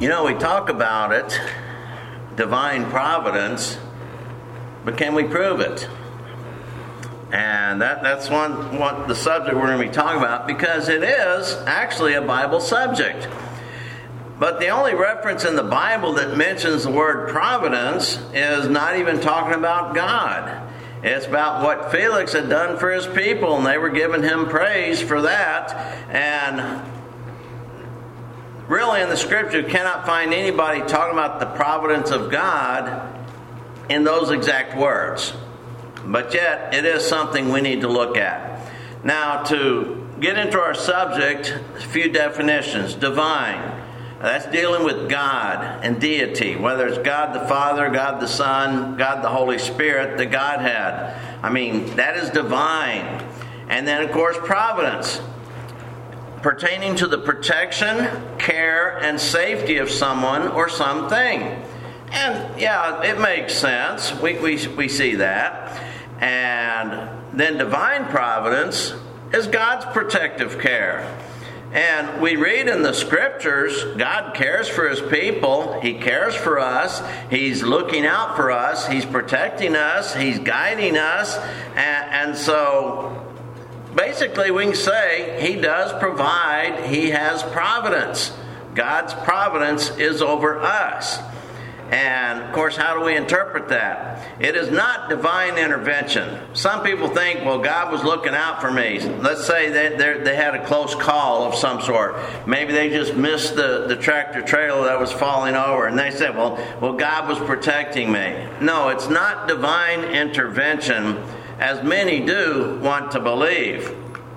We talk about it, divine providence, but can we prove it? And that's what the subject we're going to be talking about, because it is actually a Bible subject. But the only reference in the Bible that mentions the word providence is not even talking about God. It's about what Felix had done for his people, and they were giving him praise for that. And really in the Scripture, you cannot find anybody talking about the providence of God in those exact words. But yet, it is something we need to look at. Now, to get into our subject, a few definitions. Divine. That's dealing with God and deity, whether it's God the Father, God the Son, God the Holy Spirit, the Godhead. That is divine. And then, of course, providence, pertaining to the protection, care, and safety of someone or something. And, yeah, it makes sense. We see that. And then divine providence is God's protective care. And we read in the Scriptures, God cares for His people. He cares for us. He's looking out for us. He's protecting us. He's guiding us. And so, basically, we can say He does provide. He has providence. God's providence is over us. And, of course, how do we interpret that? It is not divine intervention. Some people think, well, God was looking out for me. Let's say they had a close call of some sort. Maybe they just missed the tractor trailer that was falling over. And they said, well, God was protecting me. No, it's not divine intervention, as many do want to believe.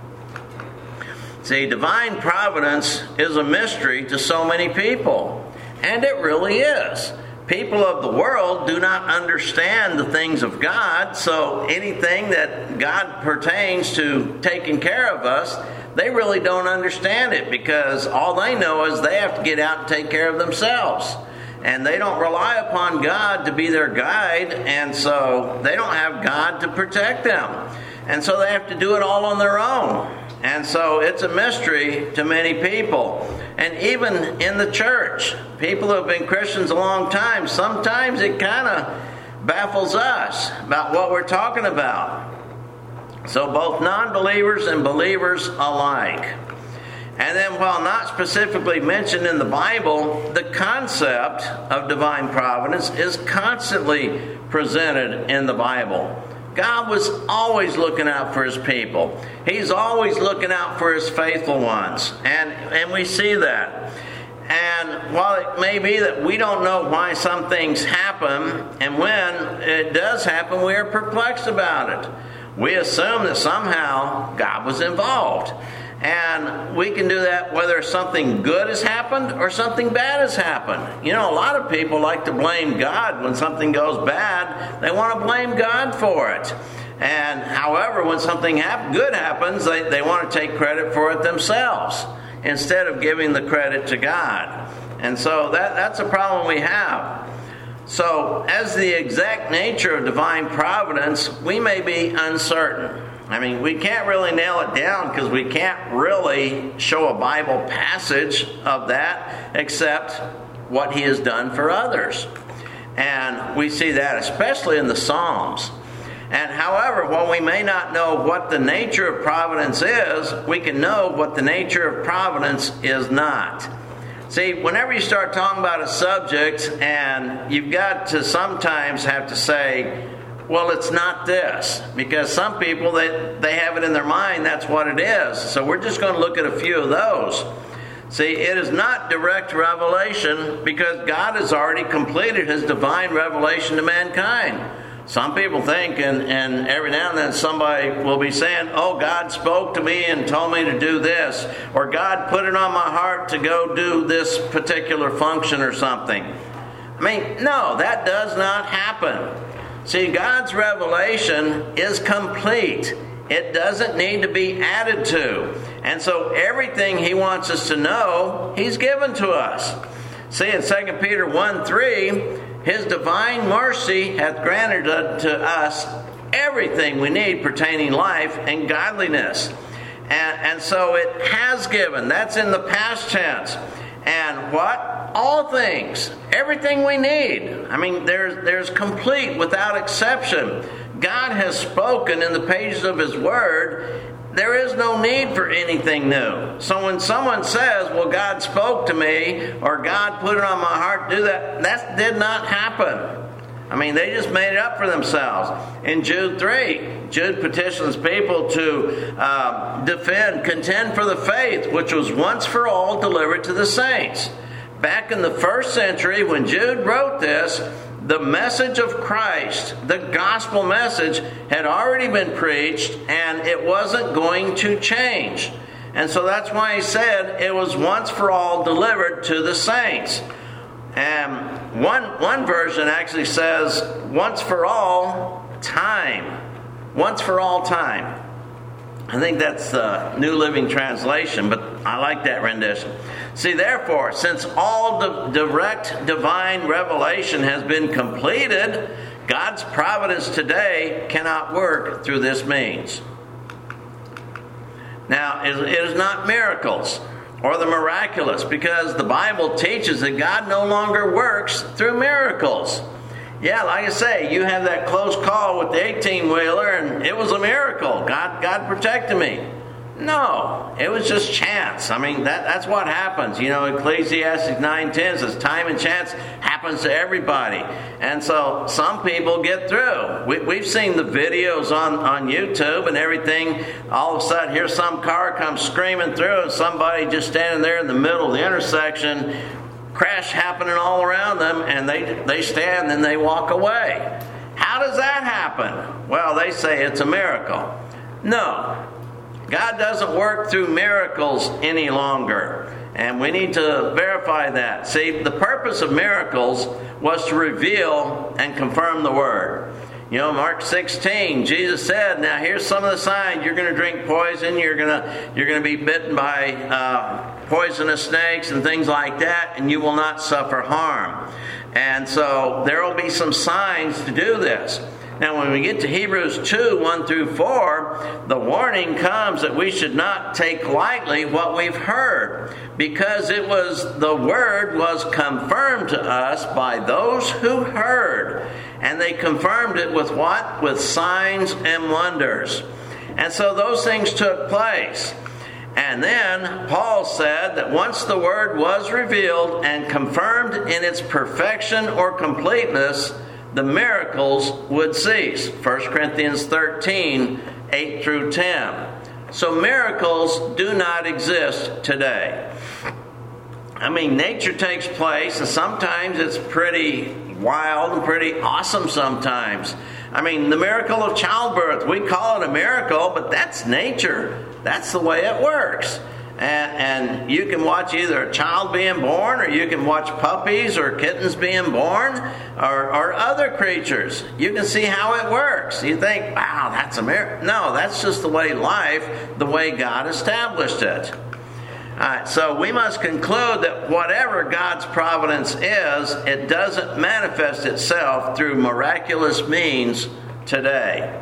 See, divine providence is a mystery to so many people. And it really is. People of the world do not understand the things of God, so anything that God pertains to taking care of us, they really don't understand it, because all they know is they have to get out and take care of themselves. And they don't rely upon God to be their guide, and so they don't have God to protect them. And so they have to do it all on their own. And so it's a mystery to many people. And even in the church, people who have been Christians a long time, sometimes it kind of baffles us about what we're talking about. So both non-believers and believers alike. And then, while not specifically mentioned in the Bible, the concept of divine providence is constantly presented in the Bible. God was always looking out for His people. He's always looking out for His faithful ones. And we see that. And while it may be that we don't know why some things happen, and when it does happen, we are perplexed about it. We assume that somehow God was involved. And we can do that whether something good has happened or something bad has happened. A lot of people like to blame God when something goes bad. They want to blame God for it. And however, when something good happens, they want to take credit for it themselves instead of giving the credit to God. And so that's a problem we have. So, as the exact nature of divine providence, we may be uncertain. We can't really nail it down, because we can't really show a Bible passage of that except what He has done for others. And we see that especially in the Psalms. And however, while we may not know what the nature of providence is, we can know what the nature of providence is not. See, whenever you start talking about a subject, and you've got to sometimes have to say, well, it's not this, because some people, they have it in their mind that's what it is. So we're just going to look at a few of those. See, it is not direct revelation, because God has already completed His divine revelation to mankind. Some people think, and every now and then somebody will be saying, oh, God spoke to me and told me to do this, or God put it on my heart to go do this particular function or something. No, that does not happen. See, God's revelation is complete. It doesn't need to be added to. And so everything He wants us to know, He's given to us. See, in 2 Peter 1:3, His divine mercy hath granted to us everything we need pertaining life and godliness. And so it has given. That's in the past tense. And what? all things, everything we need. I mean, there's complete, without exception. God has spoken in the pages of His Word. There is no need for anything new. So when someone says, well, God spoke to me, or God put it on my heart to do that, that did not happen. I mean, they just made it up for themselves. In Jude 3, Jude petitions people to contend for the faith, which was once for all delivered to the saints. Back in the first century, when Jude wrote this, the message of Christ, the gospel message, had already been preached, and it wasn't going to change. And so that's why he said it was once for all delivered to the saints. And one version actually says, once for all time. Once for all time. I think that's the New Living Translation, but I like that rendition. See, therefore, since all the direct divine revelation has been completed, God's providence today cannot work through this means. Now, it is not miracles or the miraculous, because the Bible teaches that God no longer works through miracles. Yeah, like I say, you had that close call with the 18-wheeler, and it was a miracle. God protected me. No, it was just chance. I mean, that's what happens. You know, Ecclesiastes 9:10 says time and chance happens to everybody. And so some people get through. We've seen the videos on YouTube and everything. All of a sudden, here's some car comes screaming through, and somebody just standing there in the middle of the intersection, crash happening all around them, and they stand and they walk away. How does that happen? Well, they say it's a miracle. No. God doesn't work through miracles any longer, and we need to verify that. See, the purpose of miracles was to reveal and confirm the Word. You know, Mark 16, Jesus said, now here's some of the signs. You're going to drink poison. You're going to be bitten by poisonous snakes and things like that, and you will not suffer harm. And so there will be some signs to do this. Now, when we get to Hebrews 2, 1 through 4, the warning comes that we should not take lightly what we've heard, because the Word was confirmed to us by those who heard. And they confirmed it with what? With signs and wonders. And so those things took place. And then Paul said that once the Word was revealed and confirmed in its perfection or completeness, the miracles would cease. 1 Corinthians 13, 8 through 10. So miracles do not exist today. I mean, nature takes place, and sometimes it's pretty wild and pretty awesome sometimes. I mean, the miracle of childbirth, we call it a miracle, but that's nature. That's the way it works. And you can watch either a child being born, or you can watch puppies or kittens being born, or other creatures. You can see how it works. You think, wow, that's a miracle. No, that's just the way the way God established it. All right, so we must conclude that whatever God's providence is, it doesn't manifest itself through miraculous means today.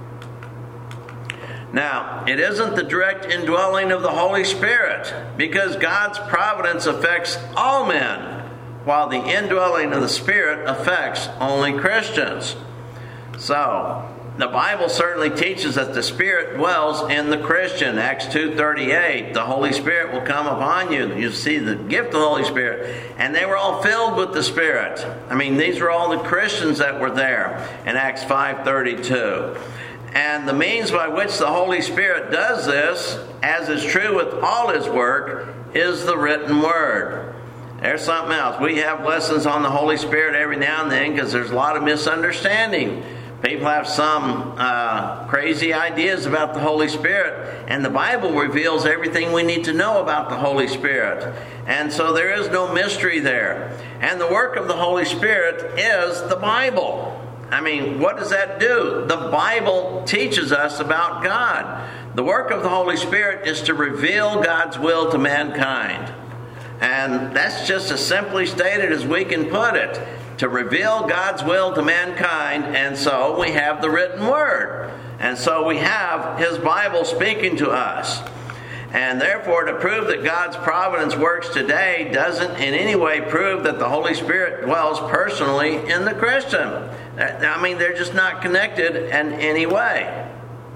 Now, it isn't the direct indwelling of the Holy Spirit, because God's providence affects all men, while the indwelling of the Spirit affects only Christians. So, the Bible certainly teaches that the Spirit dwells in the Christian. Acts 2:38, the Holy Spirit will come upon you. You see the gift of the Holy Spirit. And they were all filled with the Spirit. I mean, these were all the Christians that were there in Acts 5:32. And the means by which the Holy Spirit does this, as is true with all His work, is the written Word. There's something else. We have lessons on the Holy Spirit every now and then, because there's a lot of misunderstanding. People have some crazy ideas about the Holy Spirit, and the Bible reveals everything we need to know about the Holy Spirit. And so there is no mystery there. And the work of the Holy Spirit is the Bible. I mean, what does that do? The Bible teaches us about God. The work of the Holy Spirit is to reveal God's will to mankind. And that's just as simply stated as we can put it. To reveal God's will to mankind, and so we have the written Word. And so we have His Bible speaking to us. And therefore, to prove that God's providence works today doesn't in any way prove that the Holy Spirit dwells personally in the Christian. I mean, they're just not connected in any way.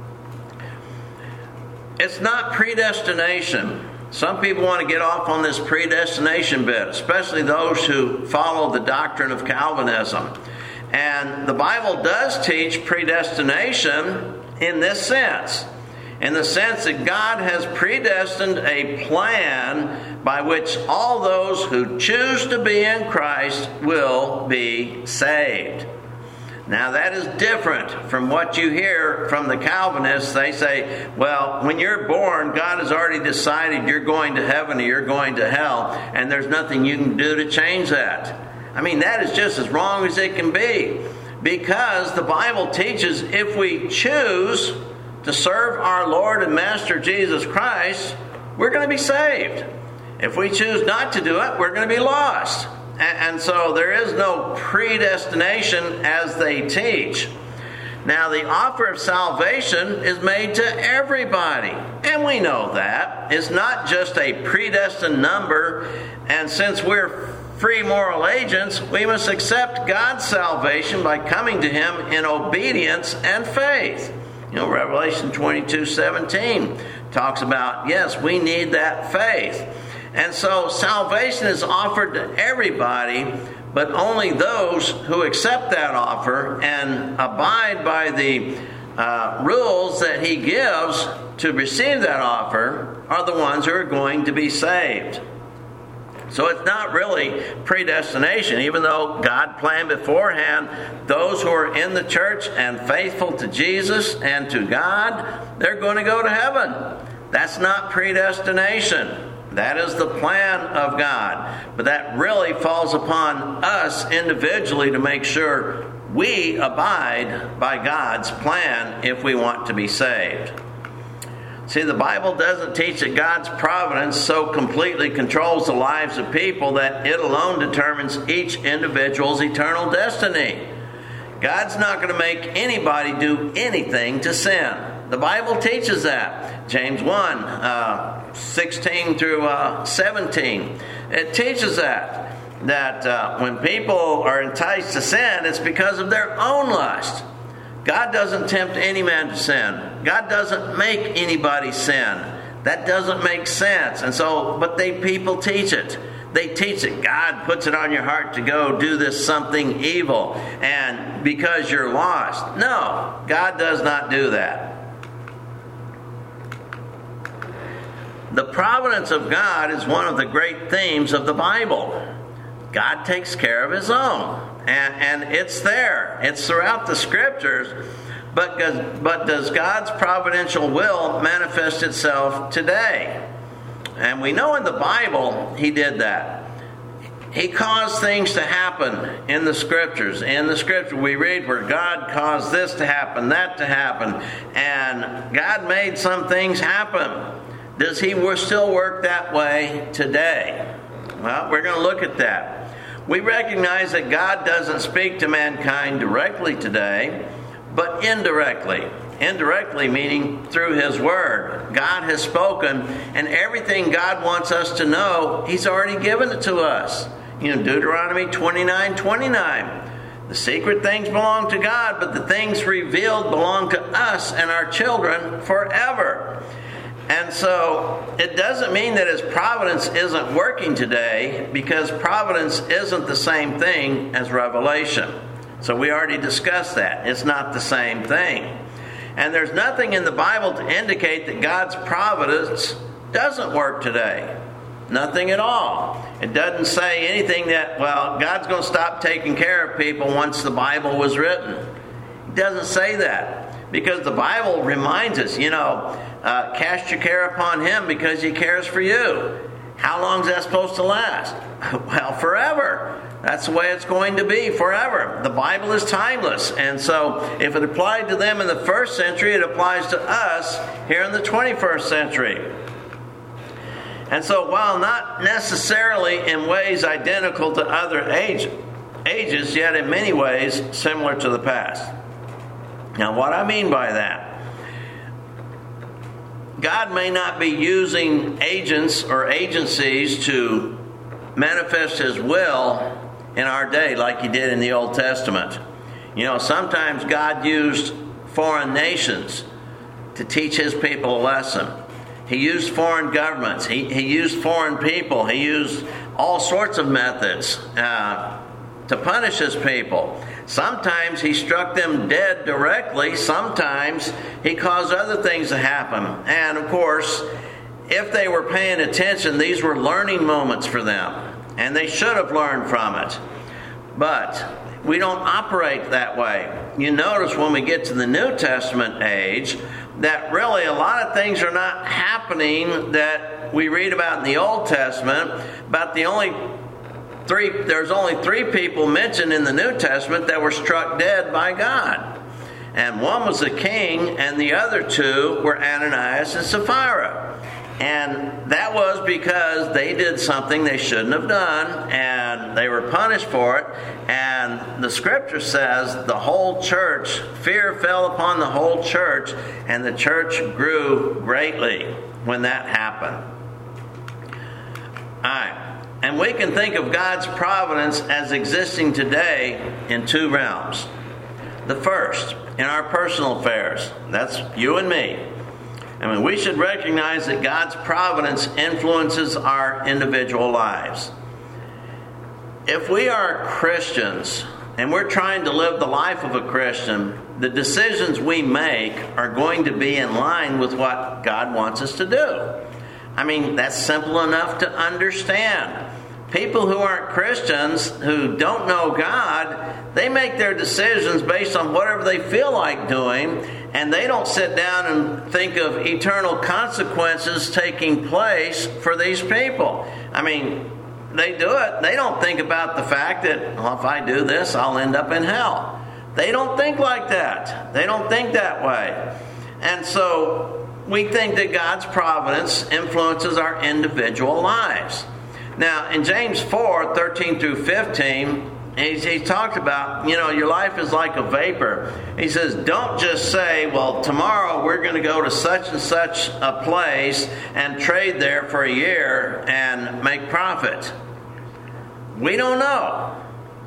It's not predestination. Some people want to get off on this predestination bit, especially those who follow the doctrine of Calvinism. And the Bible does teach predestination in this sense. In the sense that God has predestined a plan by which all those who choose to be in Christ will be saved. Now that is different from what you hear from the Calvinists. They say, well, when you're born, God has already decided you're going to heaven or you're going to hell, and there's nothing you can do to change that. I mean, that is just as wrong as it can be. Because the Bible teaches if we choose to serve our Lord and Master Jesus Christ, we're going to be saved. If we choose not to do it, we're going to be lost. And so there is no predestination as they teach. Now, the offer of salvation is made to everybody. And we know that. It's not just a predestined number. And since we're free moral agents, we must accept God's salvation by coming to Him in obedience and faith. You know, Revelation 22:17 talks about, yes, we need that faith. And so salvation is offered to everybody, but only those who accept that offer and abide by the rules that He gives to receive that offer are the ones who are going to be saved. So it's not really predestination, even though God planned beforehand those who are in the church and faithful to Jesus and to God, they're going to go to heaven. That's not predestination. That is the plan of God. But that really falls upon us individually to make sure we abide by God's plan if we want to be saved. See, the Bible doesn't teach that God's providence so completely controls the lives of people that it alone determines each individual's eternal destiny. God's not going to make anybody do anything to sin. The Bible teaches that. James 1, 16 through 17. It teaches that when people are enticed to sin, it's because of their own lust. God doesn't tempt any man to sin. God doesn't make anybody sin. That doesn't make sense. And so, but people teach it. They teach it. God puts it on your heart to go do this something evil, and because you're lost. No, God does not do that. The providence of God is one of the great themes of the Bible. God takes care of His own. And it's there. It's throughout the Scriptures. But does God's providential will manifest itself today? And we know in the Bible He did that. He caused things to happen in the Scriptures. In the Scripture we read where God caused this to happen, that to happen. And God made some things happen. Does He still work that way today? Well, we're going to look at that. We recognize that God doesn't speak to mankind directly today, but indirectly. Indirectly meaning through His Word. God has spoken, and everything God wants us to know, He's already given it to us. You know, Deuteronomy 29:29. The secret things belong to God, but the things revealed belong to us and our children forever. And so it doesn't mean that His providence isn't working today, because providence isn't the same thing as revelation. So we already discussed that. It's not the same thing. And there's nothing in the Bible to indicate that God's providence doesn't work today. Nothing at all. It doesn't say anything that, well, God's going to stop taking care of people once the Bible was written. It doesn't say that. Because the Bible reminds us, cast your care upon Him because He cares for you. How long is that supposed to last? Well, forever. That's the way it's going to be, forever. The Bible is timeless. And so if it applied to them in the first century, it applies to us here in the 21st century. And so while not necessarily in ways identical to other ages, yet in many ways similar to the past. Now, what I mean by that, God may not be using agents or agencies to manifest His will in our day like He did in the Old Testament. You know, sometimes God used foreign nations to teach His people a lesson. He used foreign governments. He used foreign people. He used all sorts of methods to punish His people. Sometimes He struck them dead directly. Sometimes He caused other things to happen. And of course, if they were paying attention, these were learning moments for them. And they should have learned from it. But we don't operate that way. You notice when we get to the New Testament age that really a lot of things are not happening that we read about in the Old Testament. But there's only three people mentioned in the New Testament that were struck dead by God. And one was a king, and the other two were Ananias and Sapphira. And that was because they did something they shouldn't have done, and they were punished for it. And the scripture says the whole church, fear fell upon the whole church, and the church grew greatly when that happened. All right. And we can think of God's providence as existing today in two realms. The first, in our personal affairs. That's you and me. I mean, we should recognize that God's providence influences our individual lives. If we are Christians and we're trying to live the life of a Christian, the decisions we make are going to be in line with what God wants us to do. I mean, that's simple enough to understand. People who aren't Christians, who don't know God, they make their decisions based on whatever they feel like doing, and they don't sit down and think of eternal consequences taking place for these people. I mean, they do it. They don't think about the fact that, well, if I do this, I'll end up in hell. They don't think like that. They don't think that way. And so we think that God's providence influences our individual lives. Now, in James 4, 13 through 15, he talked about, your life is like a vapor. He says, don't just say, well, tomorrow we're going to go to such and such a place and trade there for a year and make profit. We don't know.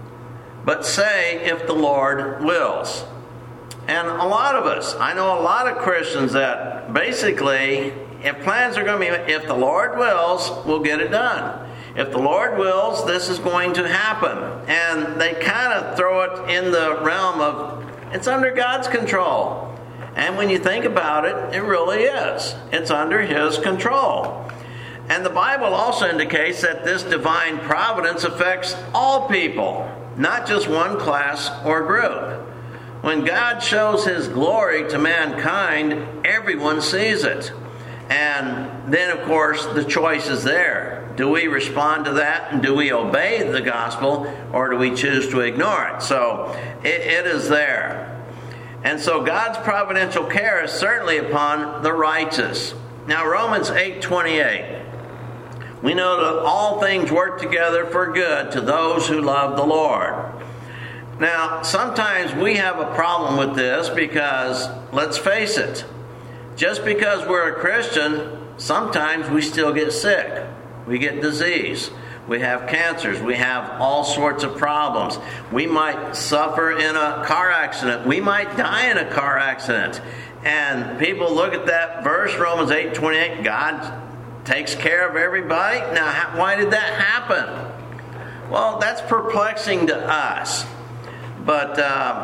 But say, if the Lord wills. And a lot of us, I know a lot of Christians that basically, if plans are going to be, if the Lord wills, we'll get it done. If the Lord wills, this is going to happen. And they kind of throw it in the realm of, it's under God's control. And when you think about it, it really is. It's under His control. And the Bible also indicates that this divine providence affects all people, not just one class or group. When God shows His glory to mankind, everyone sees it. And then, of course, the choice is there. Do we respond to that and do we obey the gospel, or do we choose to ignore it? So it is there. And so God's providential care is certainly upon the righteous. Now, Romans 8:28. We know that all things work together for good to those who love the Lord. Now, sometimes we have a problem with this because, let's face it, just because we're a Christian, sometimes we still get sick. We get disease. We have cancers. We have all sorts of problems. We might suffer in a car accident. We might die in a car accident. And people look at that verse, Romans 8:28, God takes care of everybody. Now, why did that happen? Well, that's perplexing to us. But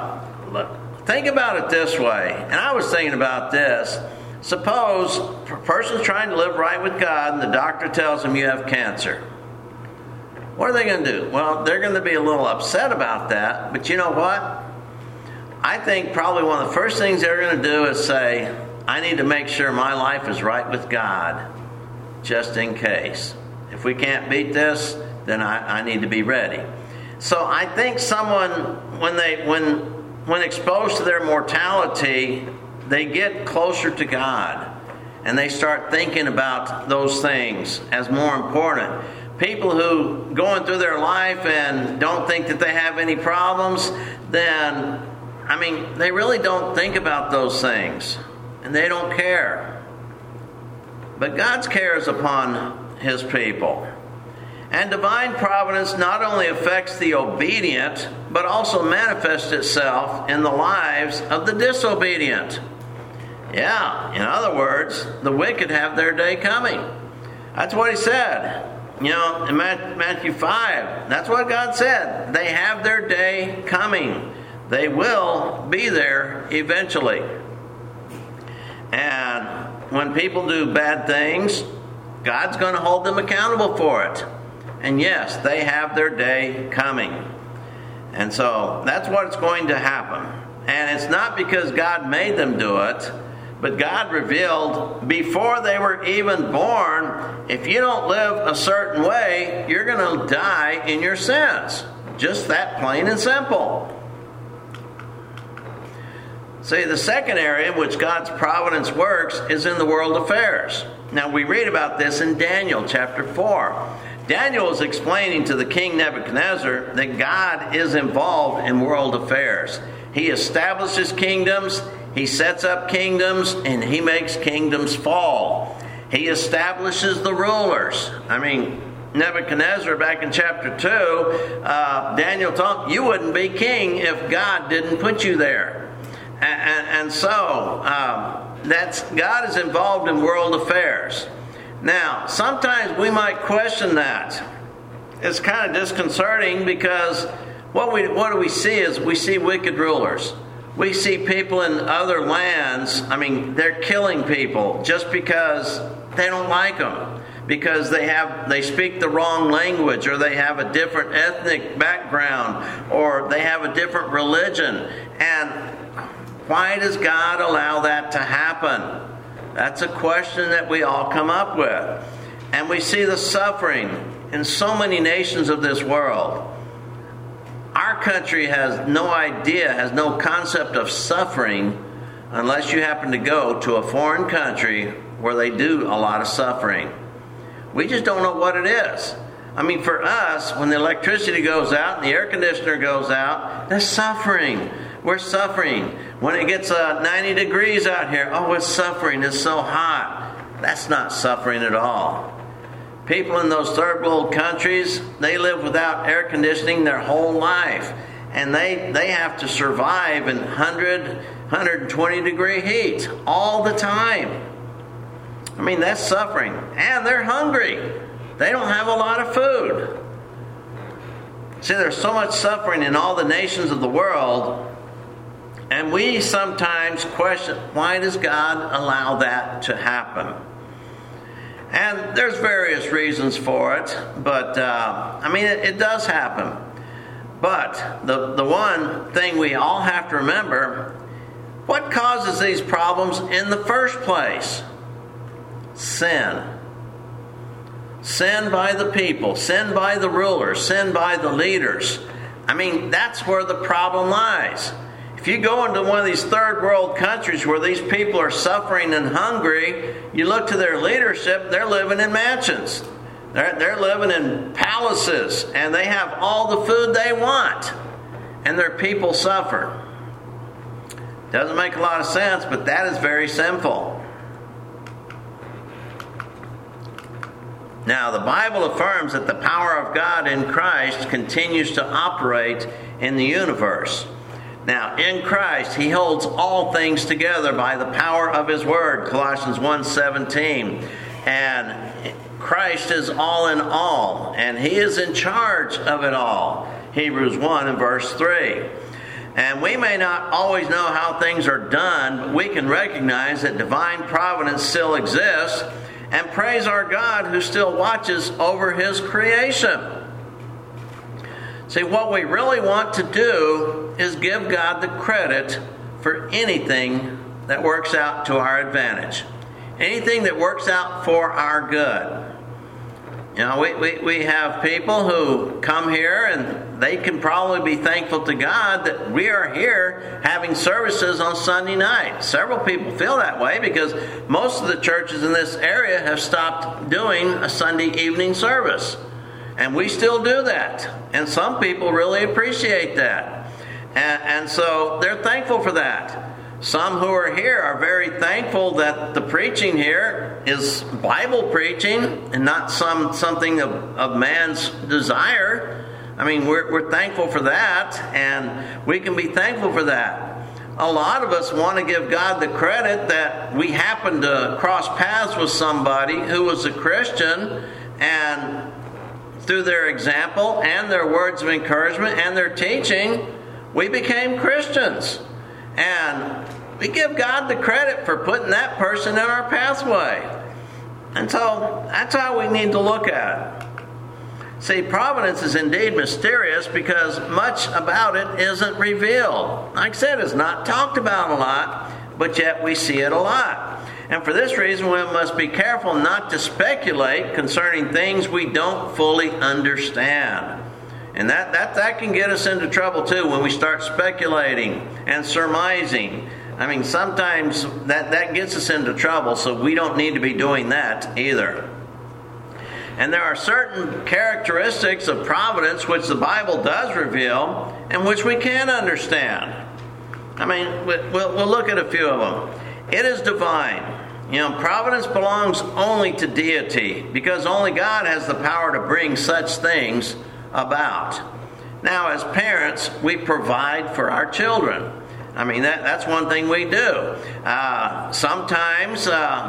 think about it this way. And I was thinking about this. Suppose a person's trying to live right with God and the doctor tells them you have cancer. What are they going to do? Well, they're going to be a little upset about that. But you know what? I think probably one of the first things they're going to do is say, I need to make sure my life is right with God, just in case. If we can't beat this, then I need to be ready. So I think someone, when exposed to their mortality, they get closer to God and they start thinking about those things as more important. People who going through their life and don't think that they have any problems, then, they really don't think about those things and they don't care. but God's care is upon His people. And divine providence not only affects the obedient, but also manifests itself in the lives of the disobedient. Yeah, in other words, the wicked have their day coming. That's what He said. You know, in Matthew 5, that's what God said. They have their day coming. They will be there eventually. And when people do bad things, God's going to hold them accountable for it. And yes, they have their day coming. And so that's what's going to happen. And it's not because God made them do it, but God revealed before they were even born, if you don't live a certain way, you're going to die in your sins. Just that plain and simple. See, the second area in which God's providence works is in the world affairs. Now, we read about this in Daniel chapter 4. Daniel is explaining to the king Nebuchadnezzar that God is involved in world affairs. He establishes kingdoms, He sets up kingdoms, and He makes kingdoms fall. He establishes the rulers. Nebuchadnezzar, back in chapter 2, Daniel told him, you wouldn't be king if God didn't put you there. And so, God is involved in world affairs. Now, sometimes we might question that. It's kind of disconcerting because what do we see is we see wicked rulers. We see people in other lands, they're killing people just because they don't like them. Because they speak the wrong language, or they have a different ethnic background, or they have a different religion. And why does God allow that to happen? That's a question that we all come up with. And we see the suffering in so many nations of this world. Our country has no idea, has no concept of suffering unless you happen to go to a foreign country where they do a lot of suffering. We just don't know what it is. For us, when the electricity goes out and the air conditioner goes out, there's suffering. We're suffering. When it gets 90 degrees out here, it's suffering. It's so hot. That's not suffering at all. People in those third world countries, they live without air conditioning their whole life. And they have to survive in 100, 120 degree heat all the time. That's suffering. And they're hungry. They don't have a lot of food. See, there's so much suffering in all the nations of the world. And we sometimes question, why does God allow that to happen? And there's various reasons for it, but it does happen. But the one thing we all have to remember, what causes these problems in the first place? Sin. Sin by the people, sin by the rulers, sin by the leaders. That's where the problem lies. If you go into one of these third world countries where these people are suffering and hungry, you look to their leadership, they're living in mansions. They're living in palaces, and they have all the food they want, and their people suffer. Doesn't make a lot of sense, but that is very sinful. Now, the Bible affirms that the power of God in Christ continues to operate in the universe. Now, in Christ, He holds all things together by the power of His Word, Colossians 1:17. And Christ is all in all, and He is in charge of it all, Hebrews 1 and verse 3. And we may not always know how things are done, but we can recognize that divine providence still exists, and praise our God who still watches over His creation. See, what we really want to do is give God the credit for anything that works out to our advantage. Anything that works out for our good. We have people who come here and they can probably be thankful to God that we are here having services on Sunday night. Several people feel that way because most of the churches in this area have stopped doing a Sunday evening service. And we still do that. And some people really appreciate that. And so they're thankful for that. Some who are here are very thankful that the preaching here is Bible preaching and not something of man's desire. I mean, we're thankful for that, and we can be thankful for that. A lot of us want to give God the credit that we happened to cross paths with somebody who was a Christian, and through their example and their words of encouragement and their teaching, we became Christians. And we give God the credit for putting that person in our pathway. And so that's how we need to look at it. See, providence is indeed mysterious because much about it isn't revealed. Like I said, it's not talked about a lot, but yet we see it a lot. And for this reason, we must be careful not to speculate concerning things we don't fully understand. And that can get us into trouble too when we start speculating and surmising. I mean, sometimes that gets us into trouble, so we don't need to be doing that either. And there are certain characteristics of providence which the Bible does reveal and which we can understand. I mean, we'll look at a few of them. It is divine. Providence belongs only to deity because only God has the power to bring such things about. Now, as parents, we provide for our children. I mean, that's one thing we do. Sometimes,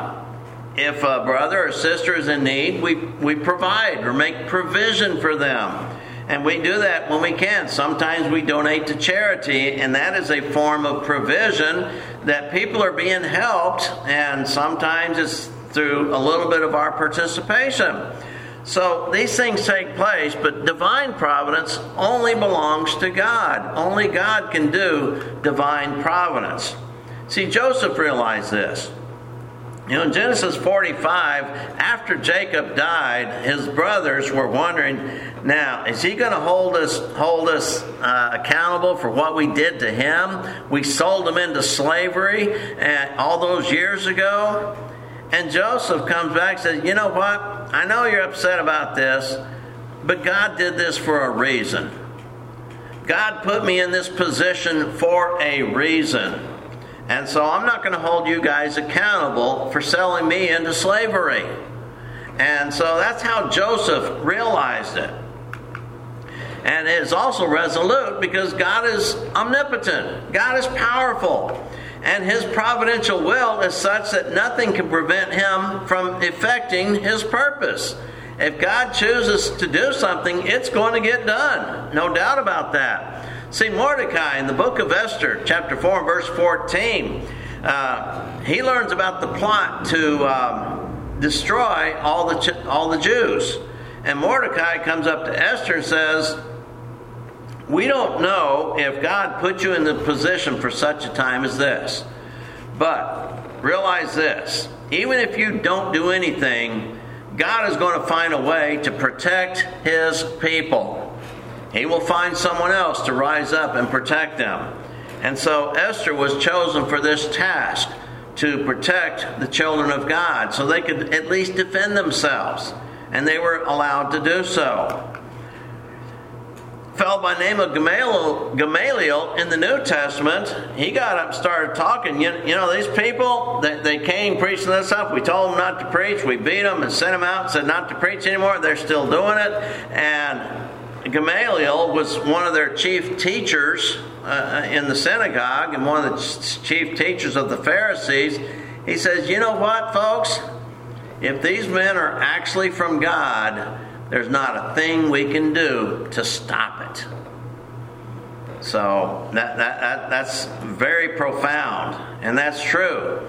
if a brother or sister is in need, we provide or make provision for them. And we do that when we can. Sometimes we donate to charity, and that is a form of provision that people are being helped, and sometimes it's through a little bit of our participation. So these things take place, but divine providence only belongs to God. Only God can do divine providence. See, Joseph realized this. In Genesis 45, after Jacob died, his brothers were wondering, now, is he going to hold us accountable for what we did to him? We sold him into slavery all those years ago. And Joseph comes back and says, you know what? I know you're upset about this, but God did this for a reason. God put me in this position for a reason. And so I'm not going to hold you guys accountable for selling me into slavery. And so that's how Joseph realized it. And it is also resolute because God is omnipotent. God is powerful. And His providential will is such that nothing can prevent Him from effecting His purpose. If God chooses to do something, it's going to get done. No doubt about that. See, Mordecai in the book of Esther, chapter 4, verse 14, he learns about the plot to destroy all the Jews. And Mordecai comes up to Esther and says, we don't know if God put you in the position for such a time as this. But realize this, even if you don't do anything, God is going to find a way to protect His people. He will find someone else to rise up and protect them. And so Esther was chosen for this task, to protect the children of God so they could at least defend themselves. And they were allowed to do so. A fellow by the name of Gamaliel in the New Testament, he got up and started talking. You know, these people, they came preaching this stuff. We told them not to preach. We beat them and sent them out and said not to preach anymore. They're still doing it. And Gamaliel was one of their chief teachers in the synagogue and one of the chief teachers of the Pharisees. He says, you know what, folks? If these men are actually from God, there's not a thing we can do to stop it. So that's very profound, and that's true.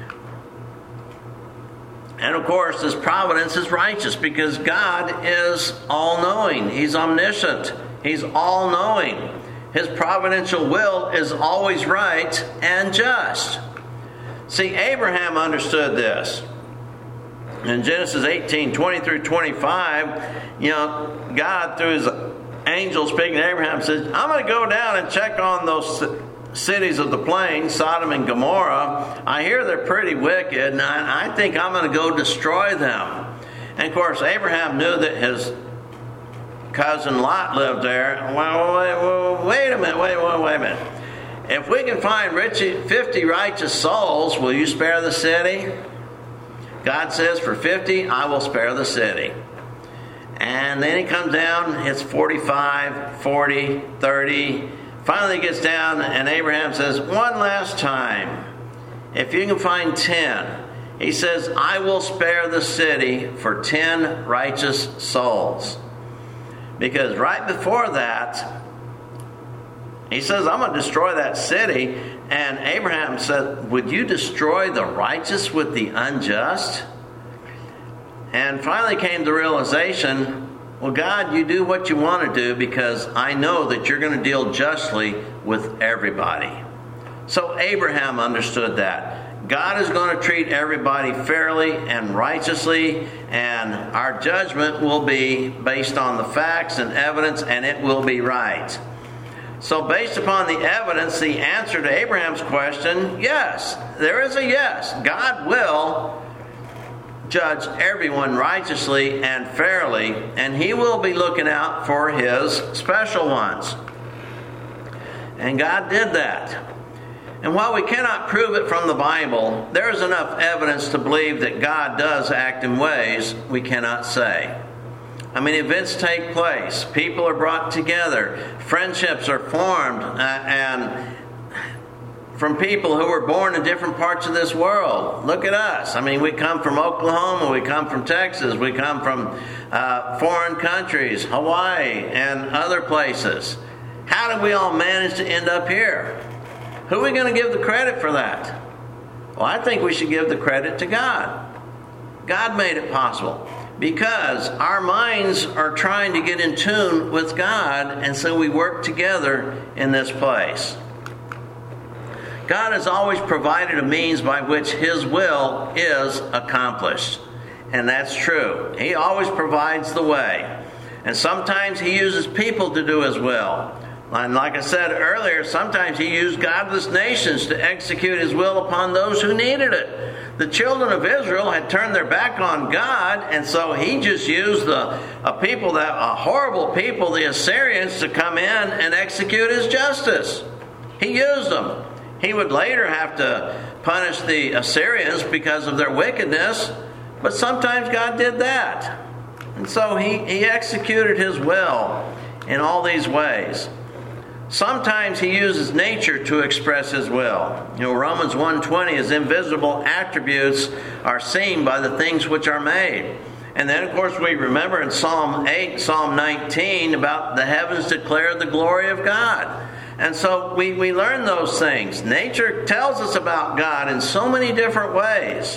And of course, this providence is righteous because God is all-knowing. He's omniscient. He's all-knowing. His providential will is always right and just. See, Abraham understood this. In Genesis 18, 20 through 25, God, through His angel speaking to Abraham, says, I'm going to go down and check on those cities of the plain, Sodom and Gomorrah. I hear they're pretty wicked, and I think I'm going to go destroy them. And of course, Abraham knew that his cousin Lot lived there. Well, wait a minute. if we can find 50 righteous souls, will you spare the city? God says, for 50, I will spare the city. And then he comes down, hits 45, 40, 30. Finally gets down, and Abraham says, one last time, if you can find 10, he says, I will spare the city for 10 righteous souls. Because right before that, he says, I'm going to destroy that city. And Abraham said, would you destroy the righteous with the unjust? And finally came the realization, well, God, you do what you want to do because I know that you're going to deal justly with everybody. So Abraham understood that. God is going to treat everybody fairly and righteously, and our judgment will be based on the facts and evidence, and it will be right. So based upon the evidence, the answer to Abraham's question, yes, there is a yes. God will judge everyone righteously and fairly, and he will be looking out for his special ones. And God did that. And while we cannot prove it from the Bible, there is enough evidence to believe that God does act in ways we cannot say. I mean, events take place. People are brought together. Friendships are formed and from people who were born in different parts of this world. Look at us. I mean, we come from Oklahoma. We come from Texas. We come from foreign countries, Hawaii, and other places. How did we all manage to end up here? Who are we going to give the credit for that? Well, I think we should give the credit to God. God made it possible. Because our minds are trying to get in tune with God, and so we work together in this place. God has always provided a means by which His will is accomplished. And that's true. He always provides the way. And sometimes He uses people to do His will. And like I said earlier, sometimes He used godless nations to execute His will upon those who needed it. The children of Israel had turned their back on God, and so He just used a horrible people, the Assyrians, to come in and execute His justice. He used them. He would later have to punish the Assyrians because of their wickedness, but sometimes God did that. And so He executed His will in all these ways. Sometimes He uses nature to express His will. Romans 1:20, His invisible attributes are seen by the things which are made. And then, of course, we remember in Psalm 8, Psalm 19, about the heavens declare the glory of God. And so we learn those things. Nature tells us about God in so many different ways.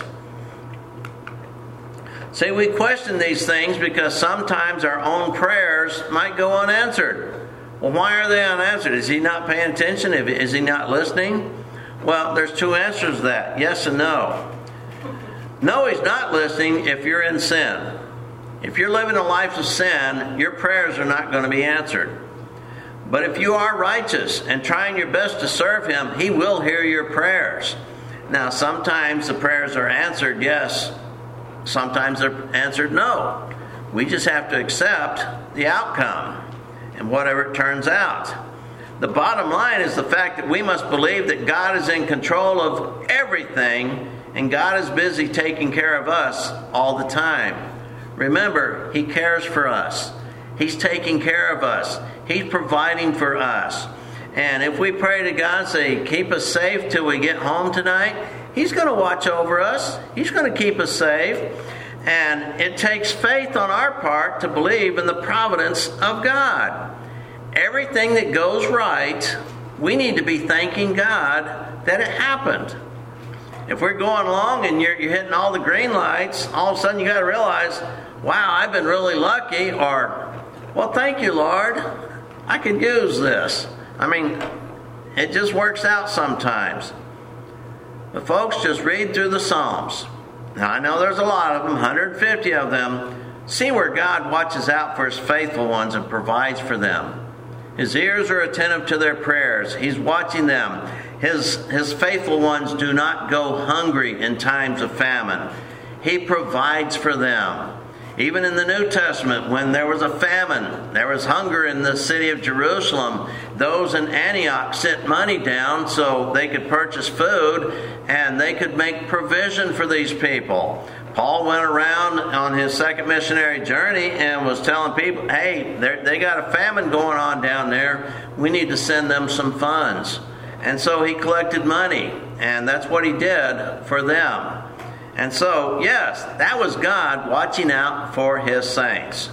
See, we question these things because sometimes our own prayers might go unanswered. Well, why are they unanswered? Is He not paying attention? Is He not listening? Well, there's two answers to that. Yes and no. No, He's not listening if you're in sin. If you're living a life of sin, your prayers are not going to be answered. But if you are righteous and trying your best to serve Him, He will hear your prayers. Now, sometimes the prayers are answered yes. Sometimes they're answered no. We just have to accept the outcome and whatever it turns out. The bottom line is the fact that we must believe that God is in control of everything, and God is busy taking care of us all the time. Remember, He cares for us. He's taking care of us. He's providing for us. And if we pray to God and say, keep us safe till we get home tonight, He's going to watch over us. He's going to keep us safe. And it takes faith on our part to believe in the providence of God. Everything that goes right, we need to be thanking God that it happened. If we're going along and you're hitting all the green lights, all of a sudden you got to realize, wow, I've been really lucky, or, well, thank you, Lord. I could use this. I mean, it just works out sometimes. But folks, just read through the Psalms. Now, I know there's a lot of them, 150 of them. See where God watches out for His faithful ones and provides for them. His ears are attentive to their prayers. He's watching them. His faithful ones do not go hungry in times of famine. He provides for them. Even in the New Testament, when there was a famine, there was hunger in the city of Jerusalem, those in Antioch sent money down so they could purchase food and they could make provision for these people. Paul went around on his second missionary journey and was telling people, hey, they got a famine going on down there. We need to send them some funds. And so he collected money, and that's what he did for them. And so, yes, that was God watching out for His saints.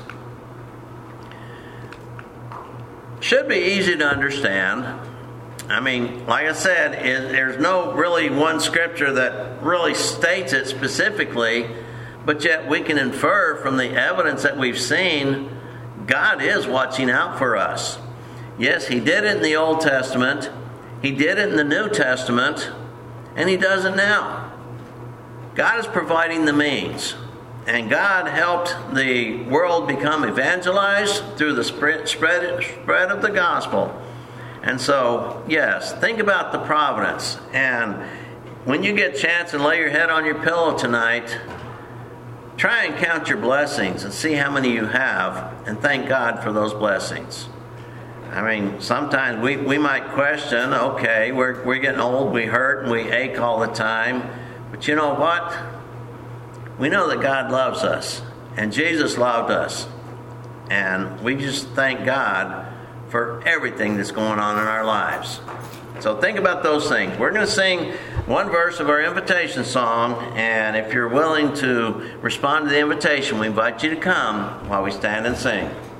Should be easy to understand. I mean, like I said, there's no really one scripture that really states it specifically, but yet we can infer from the evidence that we've seen, God is watching out for us. Yes, He did it in the Old Testament, He did it in the New Testament, and He does it now. God is providing the means, and God helped the world become evangelized through the spread of the gospel. And so, yes, think about the providence. And when you get a chance and lay your head on your pillow tonight, try and count your blessings and see how many you have, and thank God for those blessings. I mean, sometimes we might question, okay, we're getting old, we hurt, and we ache all the time. But you know what? We know that God loves us, and Jesus loved us. And we just thank God for everything that's going on in our lives. So think about those things. We're going to sing one verse of our invitation song, and if you're willing to respond to the invitation, we invite you to come while we stand and sing.